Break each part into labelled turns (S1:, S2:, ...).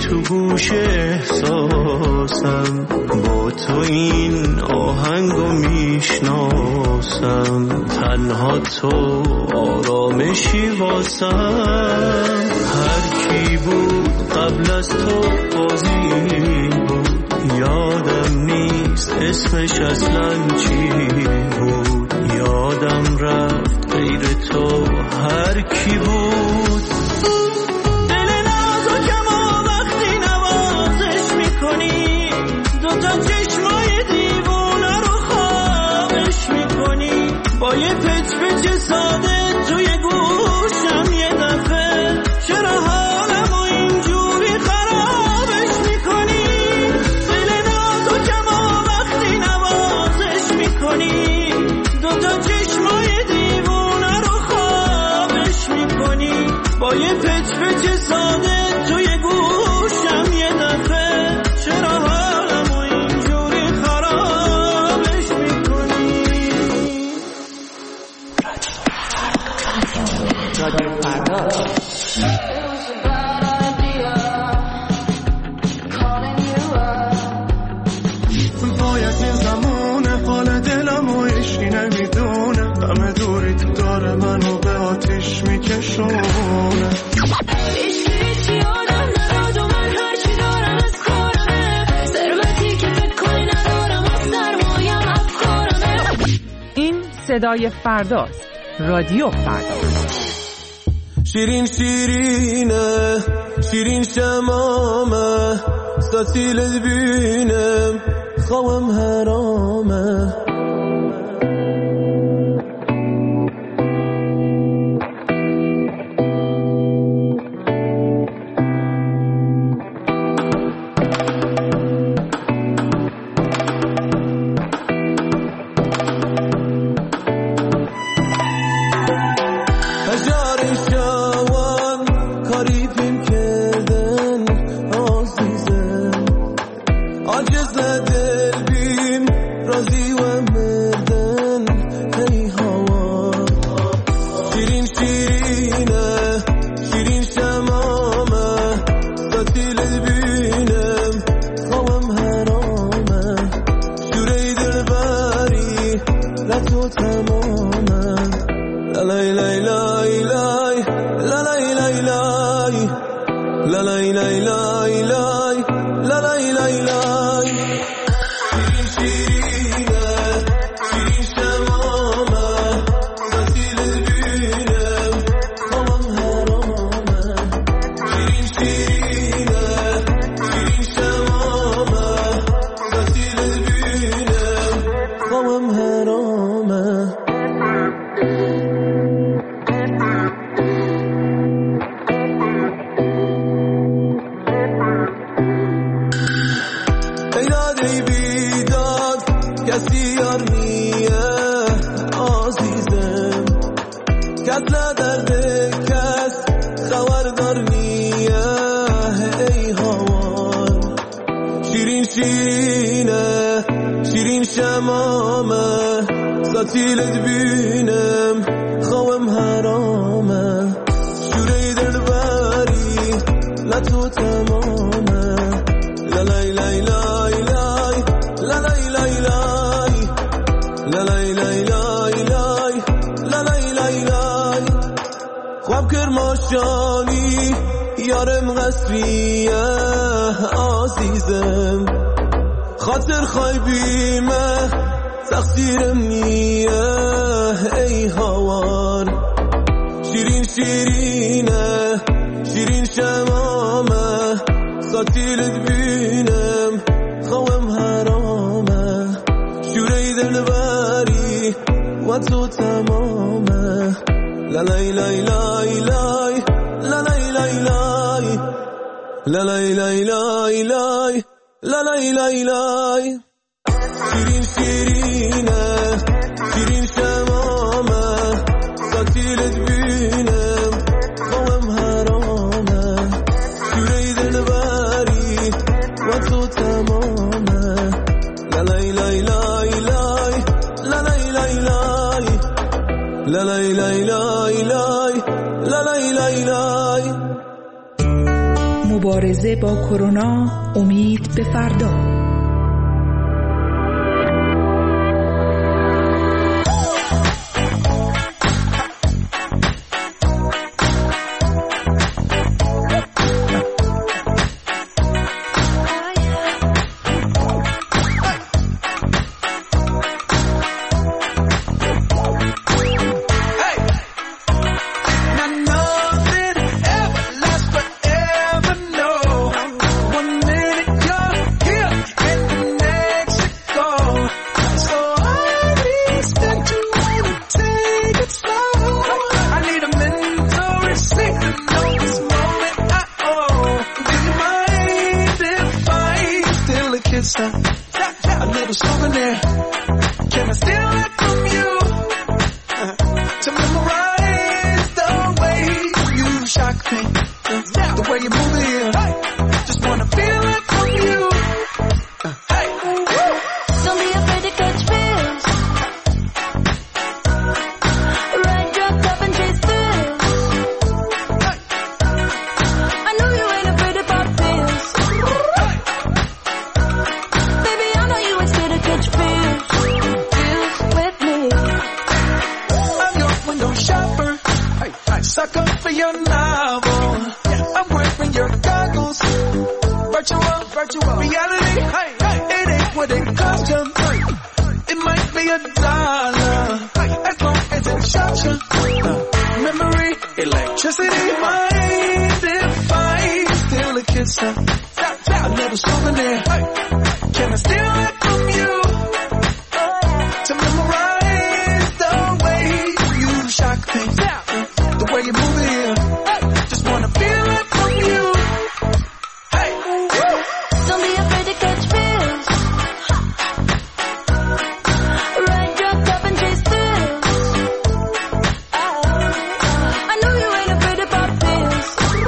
S1: تو گوش احساسم، با تو این آهنگو میشناسم، تنها تو آرامشی واسم. هر کی بود قبل از تو بازی بود، یادم نیست اسمش اصلا چی بود، یادم رفت غیر تو هر کی بود. دل نازکم و وقتی نوازش میکنی، دوتا چشمای دیوونه رو خوابش میکنی، با یه پچ پچ ساده توی گوشم یه دفعه چرا حالمو اینجوری خرابش میکنی. دل نازکم و وقتی نوازش میکنی، دوتا چشمای دیوونه رو خوابش میکنی، با یه پچ پچ ساده توی گوشم یه دفعه چرا حالمو اینجوری خرابش میکنی. رادیو فردا. باید این زمان حال دلمو اشکی نمیدونه، همه دوری تو داره منو به آتیش میکشونه.
S2: هیچی آدم نداد و من هرچی دارم از کارمه، ثروتی که فکر کنی ندارم از سرمایم افکارمه.
S3: این صدای فرداست. رادیو فردا.
S1: شیرین شیرینه شیرین شمامه، ستیلت بینم خوام حرامه.
S4: ستیلت بینم خوام حرامه، شوره دلبری لطو تمامه. لالای لای لای لای لالای لای لای لالای لای لای لای لالای لای لای. خواب کرماشانی یارم قصریه عزیزم، خاطر خواهی بیمه تقصیرم نیه ای هوار. شیرین شیرینه شیرین شمامه، ستیلت بینم خوام حرامه، شوره دلبری و تو تمامه. لالای لای لای لای لالای لای لای لالای لای لای لای لالای لای لای. شیرین شیرینه شیرین شمامه، ستیلت بینم خوام حرامه، شوره دلبری و تو تمامه. لالای لای لای لای لالای لای لای لالای لای لای لای لالای لای لای.
S5: مبارزه با کرونا، امید به فردا.
S1: A little souvenir. Can I steal it from you? To memorize the way you shock me, the way you move it here. Just wanna feel it from you. Hey,
S2: don't be afraid to catch feels. Ride drugged up and chase thrills. I know you ain't afraid to pop pills. Baby, I know you ain't scared to catch feels. Feels with me.
S1: I'm your window shopper. Sucker for your novel. I'm wearing your goggles. Virtual reality. It ain't what it cost you. It might be $1 as long as it shocks you. Memory, electricity, mind if I steal a kiss? A little souvenir. Can I steal it from you? To memorize the way you shock me, the way you move it here. Just wanna feel it from you. Hey,
S2: don't be afraid to catch feels. Ride drugged up and chase thrills. I know you ain't afraid to pop pills.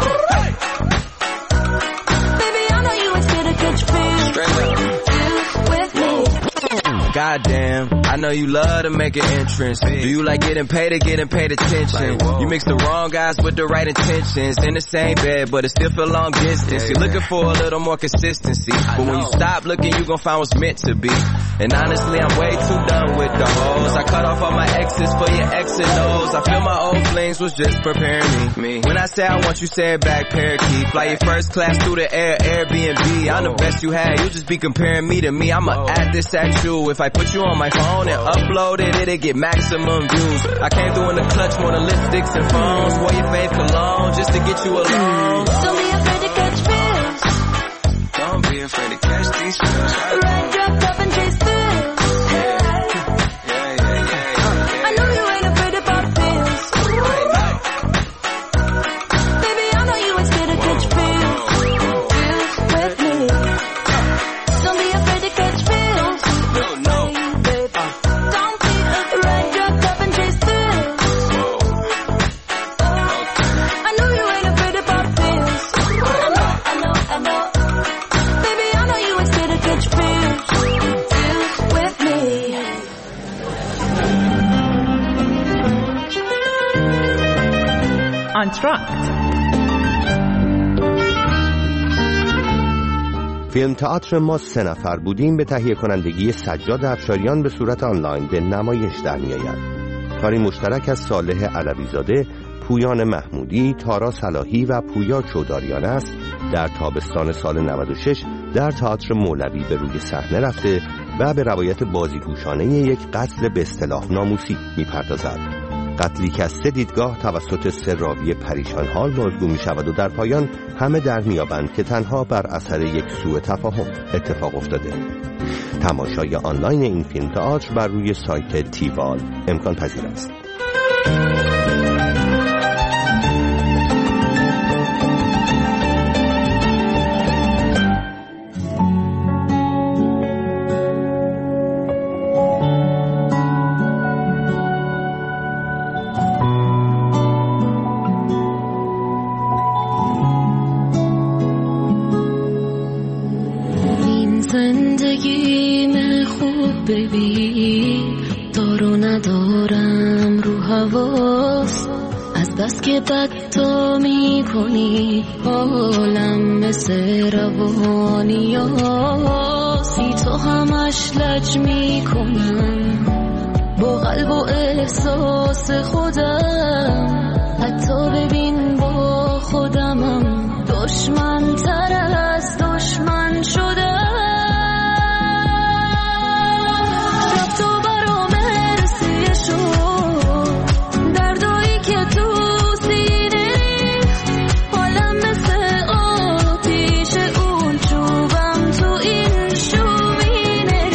S2: Baby, I know you ain't scared to catch feels. Feels with me.
S4: Goddamn, I know you love to make an entrance. Do you like getting paid or getting paid attention? You mix the wrong guys with the right intentions. In the same bed, but it still feel long distance. You're looking for a little more consistency. But when you stop looking, you gon' find what's meant to be. And honestly, I'm way too done with the hoes. I cut off all my exes for your X and O's. I feel my old flings was just preparing me. When I say I want you, say it back, parakeet. Fly your first class through the air, Airbnb. I'm the best you had, you just be comparing me to me. I'ma add this at you. If I put you on my phone and upload it, it'll get maximum views. I came through in the clutch, more than lipsticks and phones. Wore your fave cologne just to get you alone.
S2: Don't be afraid to catch feels.
S4: Don't be afraid to catch these feels.
S2: Ride drugged up and chase thrills. I know you ain't afraid to pop pills. Baby, I know you ain't scared to catch feels. Feels with me. Don't be afraid to catch feels.
S4: No.
S2: Don't be ride drugged up and chase thrills. I know you ain't afraid to pop pills. I know. Baby, I know you ain't scared to catch feels. Feels with me.
S3: آنتراکت.
S6: فیلم تئاتر ما 3 نفر بودیم به تهیه کنندگی سجاد افشاریان به صورت آنلاین به نمایش در می‌آید. کاری مشترک از صالح علوی‌زاده، پویان محمودی، تارا صلاحی و پویا چوداریان است. در تابستان سال 96 در تئاتر مولوی به روی صحنه رفته و به روایت بازیگوشانه یک قتل به اصطلاح ناموسی می‌پردازد. قتلی که از 3 دیدگاه توسط 3 راوی پریشان حال بازگو می شود و در پایان همه در می یابند که تنها بر اثر یک سوء تفاهم اتفاق افتاده. تماشای آنلاین این فیلم تئاتر بر روی سایت تیوال امکان پذیر است.
S2: ببین دارو ندارم رو حواس از بس که بد تو می کنی حالم مثل روانی سی تو همش لج می کنم با قلب و احساس خودم حتی ببین با خودمم دشمن تر از دشمن شدم شب تو برام رسیه شد دردایی که تو سینه حالم مثل آتیش اون چوبم تو این شومینه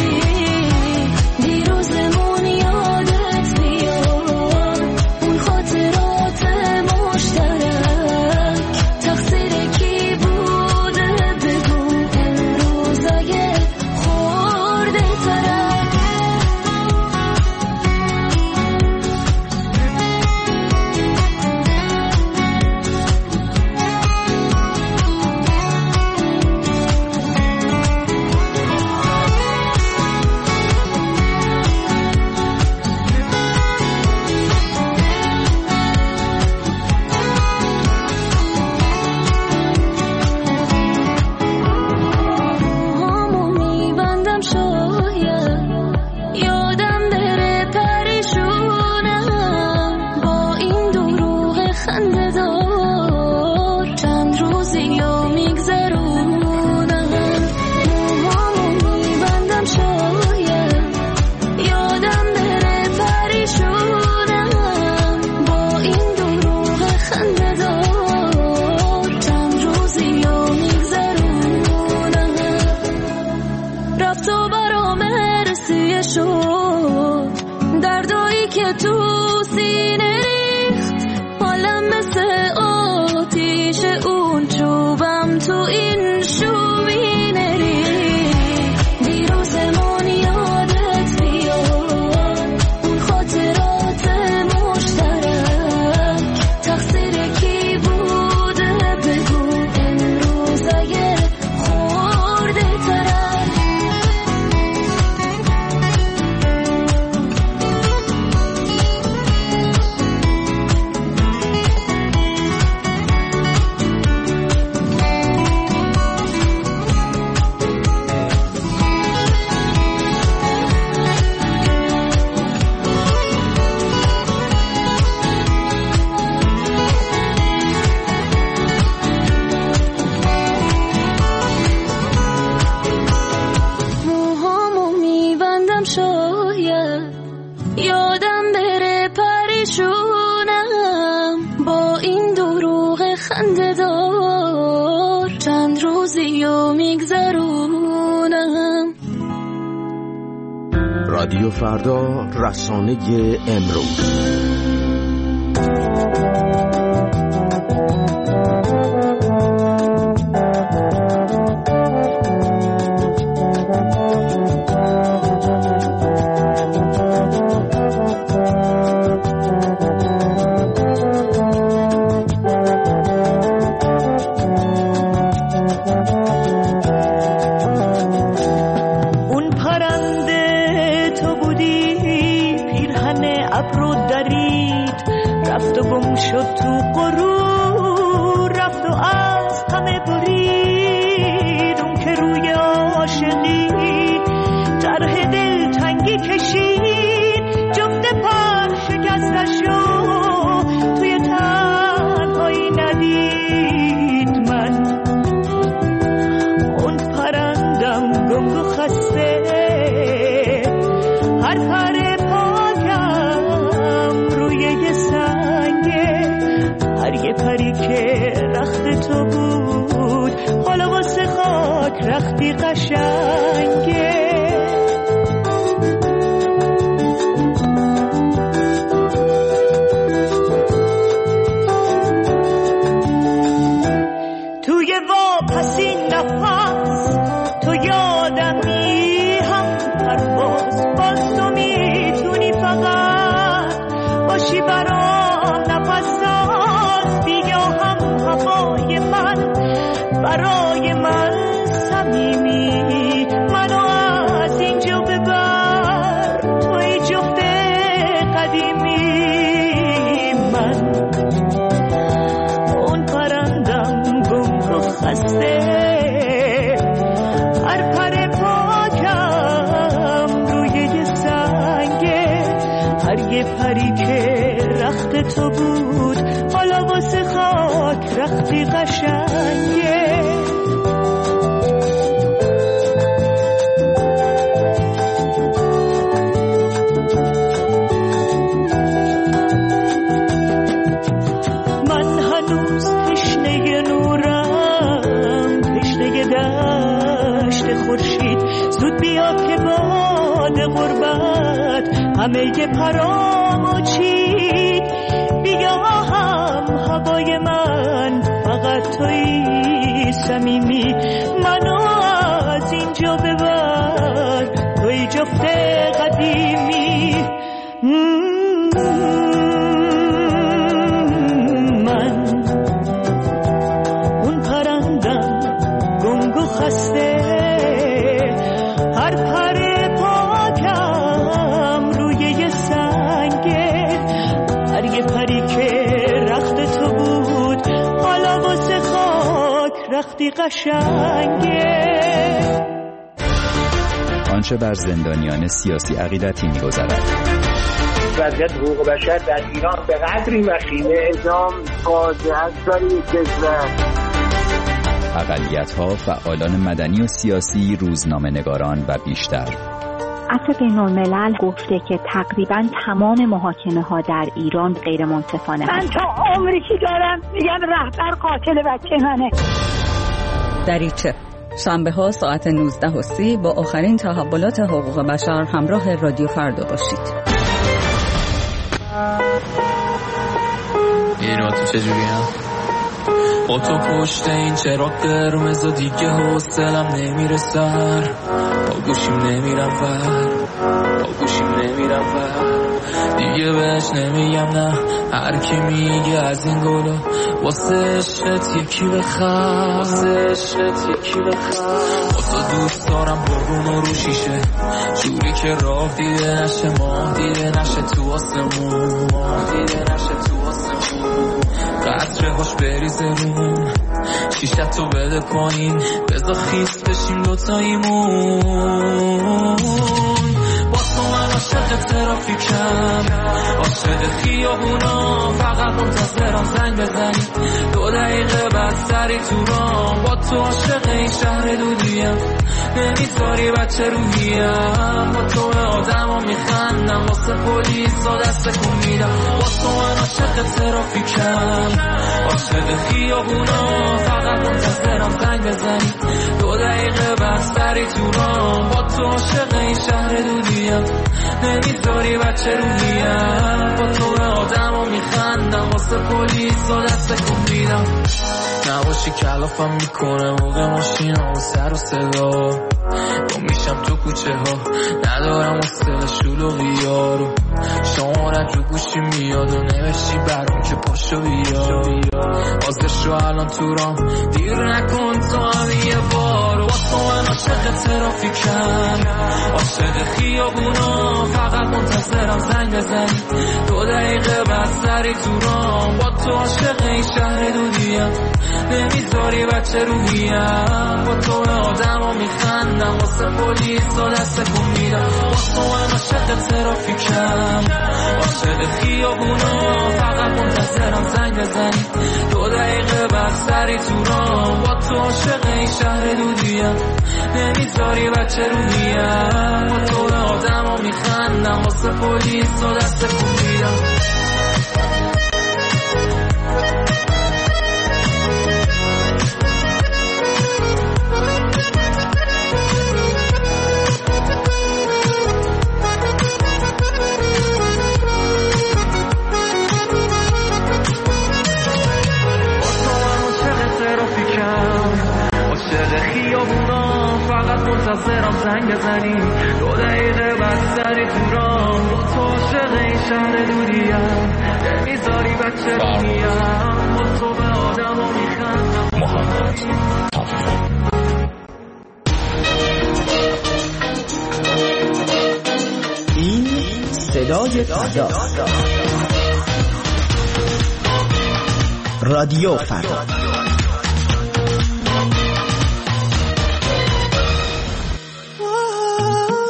S2: دیروزمون یادت بیاد اون خاطرات مشترک تقصیر کی بوده بگو امروز اگه خورده ترک همو میبندم شاید یادم بره پریشونم با این دروغ خنده دار چند روزی یا میگذرونم همو میبندم شاید یادم بره پریشونم با این دروغ خنده دار چند روزی یا میگذرونم رفت و برام رسیه شد دردایی که تو سینه ریخت حالم مثل آتیش اون چوبم تو این شومینه ریخت دیروزمون یادت بیاد اون خاطرات مشترک تقصیر کی بوده بگو امروز اگه خورده ترک موهامو میبندم شاید یادم بره پریشونم با این دروغ خنده دار چند روزی و میگذرونم
S7: رادیو فردا، رسانه امروز.
S8: اون پرنده تو بودی پیرهن ابرو درید رفت و گم شد تو غرور رفت و از همه برید اون که روی عاشقی طرح دلتنگی کشید جفت پر شکستش رو توی تنهایی ندید من اون پرندم گنگ و خسته هر پر پاکم روی یه سنگه هر یه پری که رخت تو بود حالا واسه خاک رختی قشنگه توی واپسی نفس تو یادمی هم پرواز باز تو میتونی فقط باشی برام نفس ساز بیا هم هوای من برای من صمیمی منو از اینجا ببر توی جفت قدیمی من تو بود، حالا واسه خاک رختی قشنگه. من هنوز تشنه نورم، تشنه دشت خورشید، زود بیا که باد غربت همه پرامو چید. بیا هم هوای من فقط توی صمیمی، منو از اینجا ببر توی جفت قدیمی. من اون پرندم گنگ و خسته، هر پر پاکم روی یه سنگه، هر یه پری که رخت تو بود، حالا واسه خاک رختی قشنگه.
S9: آنچه بر زندانیان سیاسی عقیدتی می‌گذرد.
S10: وضعیت حقوق بشر در ایران به قدری وخیمه، اعدام فاجعه است برای کشور.
S9: اقلیت‌ها، فعالان مدنی و سیاسی، روزنامه‌نگاران و بیشتر.
S11: عفو بین‌الملل گفته که تقریباً تمام محاکمه‌ها در ایران غیر منصفانه
S12: من تا عمری که دارم میگم رهبر قاتل بچه منه.
S13: دریچه شنبه‌ها ساعت 19:30 با آخرین تحولات حقوق بشر همراه رادیو فردا باشید.
S14: اینا تو چجوری هم؟ با تو پشت این چراغ قرمز و دیگه حوصلم نمیره سر، با گوشیم نمیرم ور، با گوشیم نمیرم ور، دیگه بهش نمیگم نه. هر کی میگه از این گلو واسه عشقت یکی بخر، واسه عشقت یکی بخر. واسه دوست دارم بارون و رو شیشه، جوری که راه دیده نشه، ماه دیده نشه تو آسمون، ماه دیده نشه تو آسمون. قطره هاش بریزه روم، شیشه تو بده پایین، بذار خیس بشیم دوتاییمون. با تو من عاشق ترافیکم، عاشق خیابونا، فقط منتظرم زنگ بزنی 2 دقیقه بعد سری تو رام. با تو عاشق این شهر دودیم، نمیذاری بچه روحیم. با تو به آدم ها میخندم، واسه پلیس ها دست کن میدم. با تو من عاشق ترافیکم، عاشق خیابونا، فقط منتظرم زنگ بزنی 2 دقیقه بعد سری تو رام. با تو عاشق این شهر دودیم، نمیذاری بچه روحیم. با تو به آدم ها میخندم، واسه پلیس ها دست کن میدم. نباشی کلافم میکنه موقع ماشین ها و سر و صدا، گم میشم تو کوچه ها، ندارم حوصله شلوغی ها رو. شمارت رو گوشی میاد و نوشتی برام که پاشو بیا، بازش رو الان تو رام، دیر نکن تو هم یه بار. واسه من عاشق ترافیکم، عاشق خیابونا، فقط منتظرم زنگ بزنی 2 دقیقه بعد سری تو رام. با تو عاشق این شهر دودیم، نمیذاری بچه روحیم. با تو به آدم ها میخندم، واسه پلیس ها دست کن میدم. واسه من عاشق ترافیکم، عاشق خیابونا، فقط منتظرم زنگ بزنی 2 دقیقه بعد سری تو رام. با تو عاشق این شهر دودیم، نمیذاری بچه روحیم. با تو به آدم ها میخندم، واسه پلیس ها دست کن میدم. عاشق خیابونا، فقط منتظرم زنگ بزنی 2 دقیقه بعد سری تو رام. با تو عاشق این شهر دوریم، نمیذاری بچه روحیم. با تو به آدم ها میخندم. محمد
S7: این صدای فردا، رادیو فردا.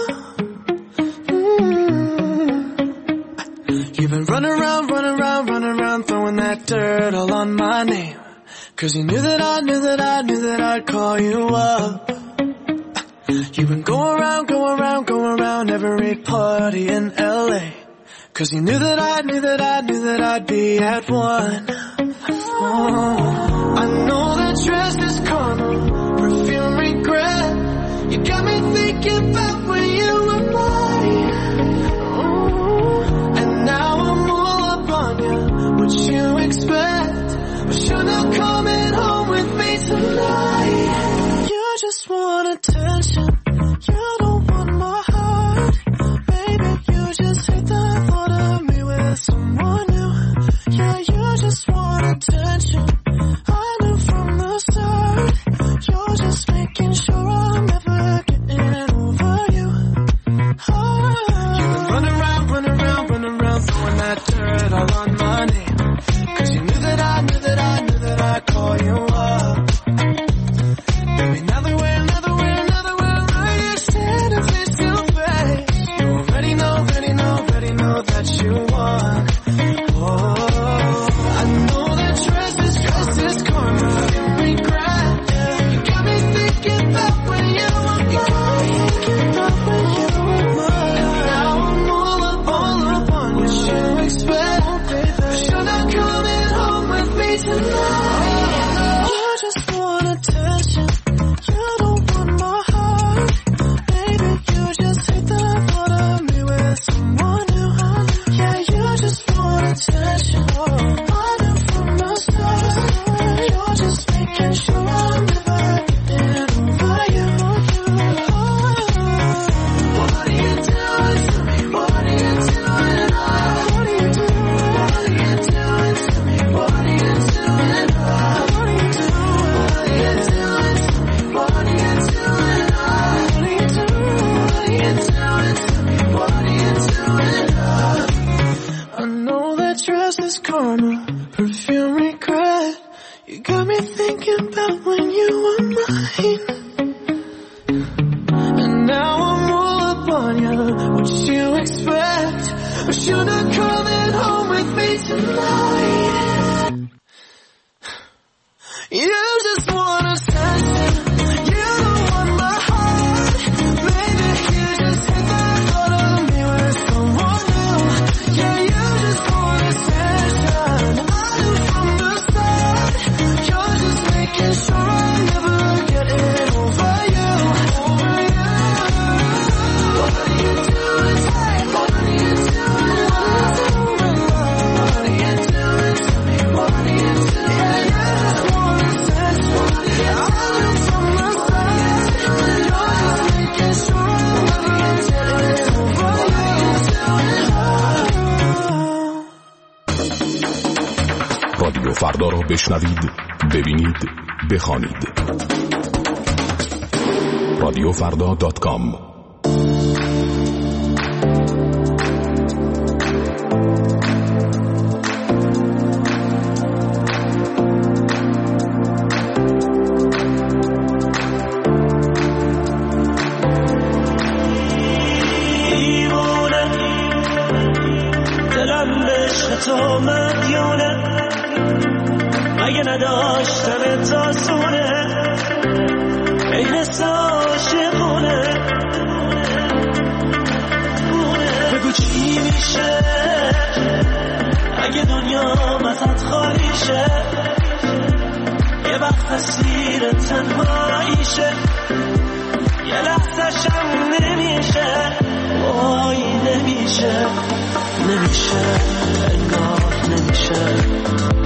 S1: You've been running around that dirt all on my name. Cause you knew that I'd call you up. You've been going around every party in LA. Cause you knew that I'd be at one. I know that dress is karma, perfume regret. You got me thinking about when you were mine. And now I'm all up on you, what you expect. But you're not coming home with me tonight. You just want attention, you don't want my heart. Baby, you just hate the thought of me with someone new. Yeah, you just want attention, I knew from the start. You're just making sure I'm never getting over you. You've been running around, throwing that dirt all on my name. Cause you knew that I'd call you up. Baby, now that we're right here standing face to face, you already know that you won. Oh, I know that dress is karma, regret. You got me thinking about when you were mine. And now I'm all up on what you expect. But you're not coming home with me tonight. You just want attention, you don't want my heart. Baby, you just hate the thought of me with someone new. Yeah, you just want attention, I knew from the start. You're just making sure I'm never getting over you. What are you doing to me? What are you doing? What are you doing to me? What are you doing? I know that dress is karma, perfume regret. You got me thinking about when you were mine. And now I'm all up on you, what you expect. But you're not coming home with me tonight. You just want attention, you don't want my heart. Maybe you just hate the thought of me with someone new. Yeah, you just want attention, I knew from the start. You're just making sure I'm never getting over you. What are you doing? What are you doing? What are you doing to me? What are you doing? Yeah, you just want attention. I knew from the start. You're just making sure I'm never getting over you.
S15: رادیو فردا را بشنوید، ببینید، بخوانید. radiofrda.com.
S8: دلم به عشق تو مدیونه، مگه نداشتم تاسونه، این حس عاشقونه. بگو چی میشه اگه دنیا ازت خالی شه، یه وقت اسیر تنهاییشه، یه لحظه شم نمیشه، وای نمیشه، نمیشه، انگار نمیشه.